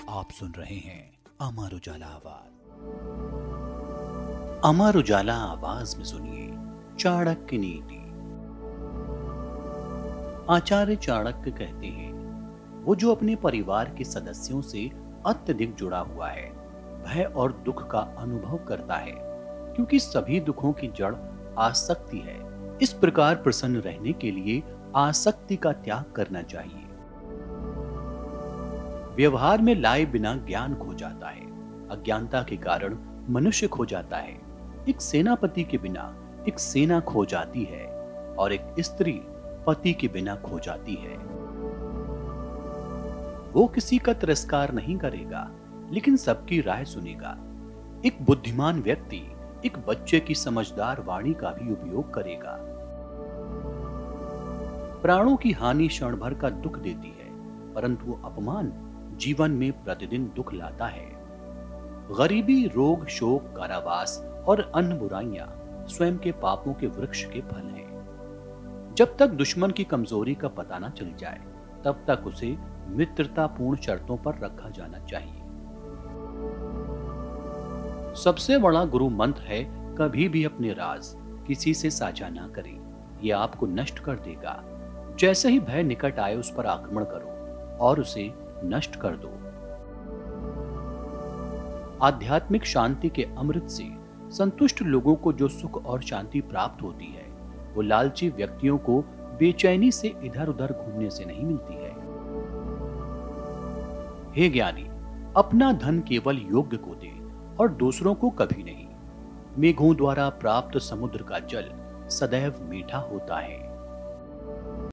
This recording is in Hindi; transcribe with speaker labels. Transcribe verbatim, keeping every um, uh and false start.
Speaker 1: आप सुन रहे हैं अमर उजाला आवाज। अमर उजाला आवाज में सुनिए चाणक्य नीति। आचार्य चाणक्य कहते हैं, वो जो अपने परिवार के सदस्यों से अत्यधिक जुड़ा हुआ है, भय और दुख का अनुभव करता है, क्योंकि सभी दुखों की जड़ आसक्ति है। इस प्रकार प्रसन्न रहने के लिए आसक्ति का त्याग करना चाहिए। व्यवहार में लाए बिना ज्ञान खो जाता है, अज्ञानता के कारण मनुष्य खो जाता है। एक सेनापति के बिना एक सेना खो जाती है और एक स्त्री पति के बिना खो जाती है। वो किसी का तिरस्कार नहीं करेगा, लेकिन सबकी राय सुनेगा। एक बुद्धिमान व्यक्ति एक बच्चे की समझदार वाणी का भी उपयोग करेगा। प्राणों की हानि क्षण भर का दुख देती है, परंतु अपमान जीवन में प्रतिदिन दुख लाता है। गरीबी, रोग, शोक, कारावास और अन्य बुराइयां स्वयं के पापों के वृक्ष के फल हैं। जब तक दुश्मन की कमजोरी का पता न चल जाए, तब तक उसे मित्रतापूर्ण शर्तों पर रखा जाना चाहिए। सबसे बड़ा गुरु मंत्र है, कभी भी अपने राज किसी से साझा ना करें, यह आपको नष्ट कर देगा। जैसे ही भय निकट आए, उस पर आक्रमण करो और उसे नष्ट कर दो। आध्यात्मिक शांति के अमृत से संतुष्ट लोगों को जो सुख और शांति प्राप्त होती है, वो लालची व्यक्तियों को बेचैनी से इधर उधर घूमने से नहीं मिलती है। हे ज्ञानी, अपना धन केवल योग्य को दे और दूसरों को कभी नहीं। मेघों द्वारा प्राप्त समुद्र का जल सदैव मीठा होता है।